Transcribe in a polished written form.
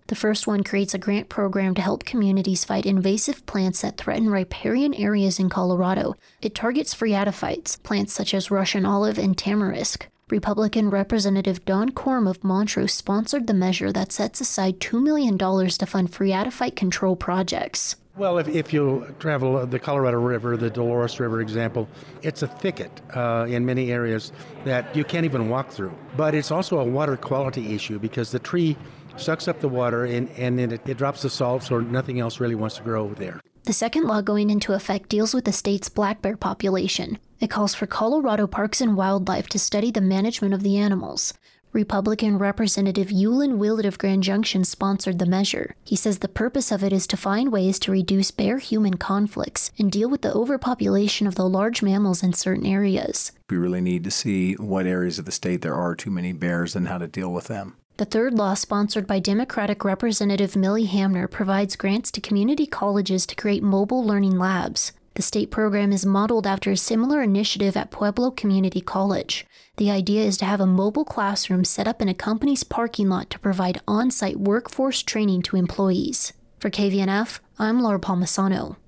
The first one creates a grant program to help communities fight invasive plants that threaten riparian areas in Colorado. It targets phreatophytes, plants such as Russian olive and tamarisk. Republican Representative Don Korm of Montrose sponsored the measure that sets aside $2 million to fund phreatophyte control projects. Well, if you travel the Colorado River, the Dolores River example, it's a thicket in many areas that you can't even walk through. But it's also a water quality issue because the tree sucks up the water and then it drops the salt, so nothing else really wants to grow there. The second law going into effect deals with the state's black bear population. It calls for Colorado Parks and Wildlife to study the management of the animals. Republican Representative Yulin Willett of Grand Junction sponsored the measure. He says the purpose of it is to find ways to reduce bear-human conflicts and deal with the overpopulation of the large mammals in certain areas. We really need to see what areas of the state there are too many bears and how to deal with them. The third law, sponsored by Democratic Representative Millie Hamner, provides grants to community colleges to create mobile learning labs. The state program is modeled after a similar initiative at Pueblo Community College. The idea is to have a mobile classroom set up in a company's parking lot to provide on-site workforce training to employees. For KVNF, I'm Laura Palmisano.